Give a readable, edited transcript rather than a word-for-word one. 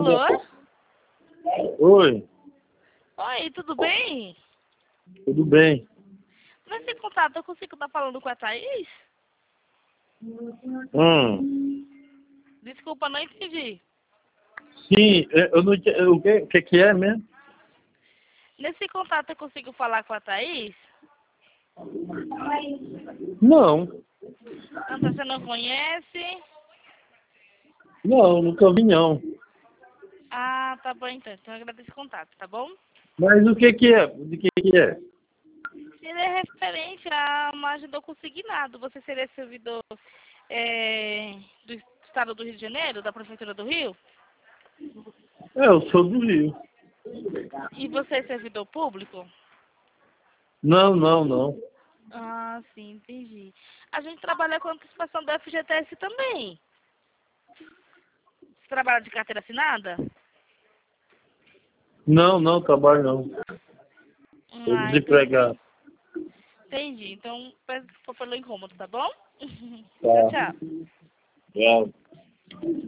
Alô? Oi, Oi, tudo bem? tudo bem? Nesse contato eu consigo estar falando com a Thaís? Hum. Desculpa, não entendi. Sim, eu não entendi. O que é mesmo? Nesse contato eu consigo falar com a Thaís? Não, Então você não conhece? não, nunca vi não. Ah, tá bom então. Então eu agradeço o contato, tá bom? Mas o que é? De que é? Ele é referente a uma ajuda consignado. Você seria servidor do Estado do Rio de Janeiro, da Prefeitura do Rio? Eu sou do Rio. E você é servidor público? Não, não, não. Ah, sim, entendi. A gente trabalha com antecipação do FGTS também. Você trabalha de carteira assinada? Não, não, trabalho não. Estou Ah, entendi. desempregado. Entendi. Então, peço desculpa pelo incômodo, tá bom? Tchau, Tá. tchau. Tchau.